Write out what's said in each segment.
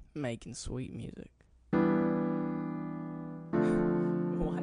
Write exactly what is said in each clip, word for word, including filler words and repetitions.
making sweet music. What?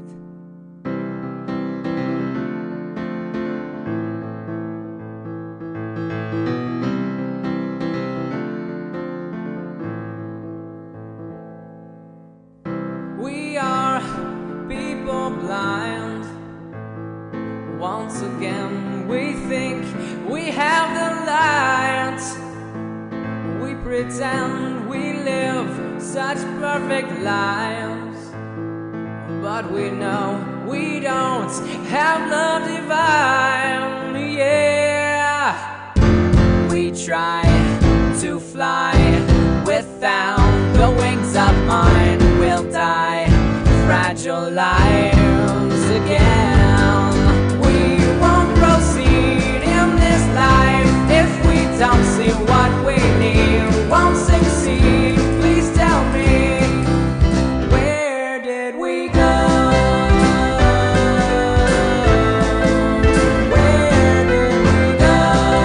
We are people blind. Once again we think we have the light. We pretend we live such perfect lives, but we know we don't have love divine. Yeah, we try to fly without the wings of mine. We'll die fragile lives again. We won't proceed in this life if we don't see what we need. Won't succeed. Please tell me, where did we go? Where did we go?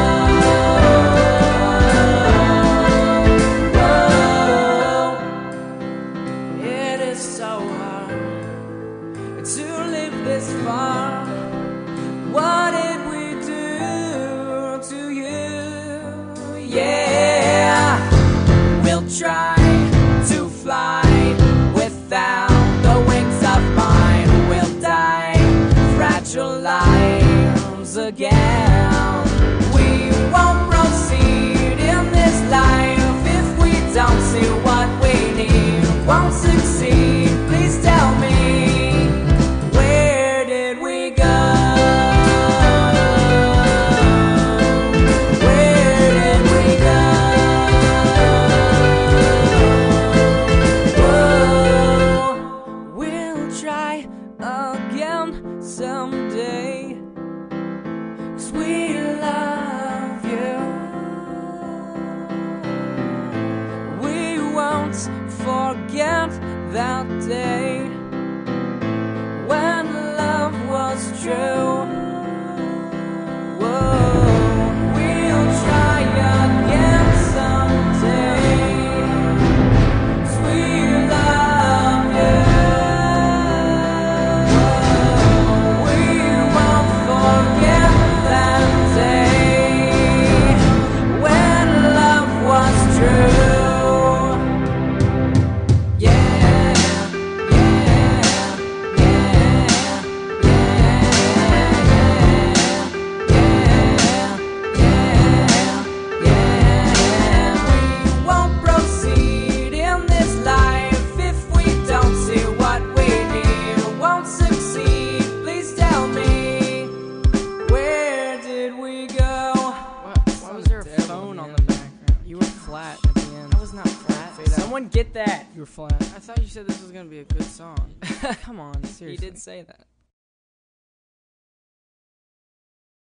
Whoa. It is so hard to live this far. What did we do to you? Yeah, we'll try to fly without the wings of mine. We'll die fragile lives again. We won't proceed in this life if we don't see what we need. Won't succeed. Please tell me, where did we go? Where did we go? Whoa. We'll try again someday, 'cause we love you. We won't forget that day when love was true. Whoa, we'll try again someday, 'cause we love you. Whoa, we won't forget that day when love was true. Yeah, yeah, yeah, yeah, yeah. We won't proceed in this life if we don't see what we need. Won't succeed. Please tell me, where did we go? What? Why was there a phone on the background? You were flat at the end. I was not flat. Fade out. Someone get that. You were flat. I thought you said this was gonna be a good song. Come on, seriously. He did say that.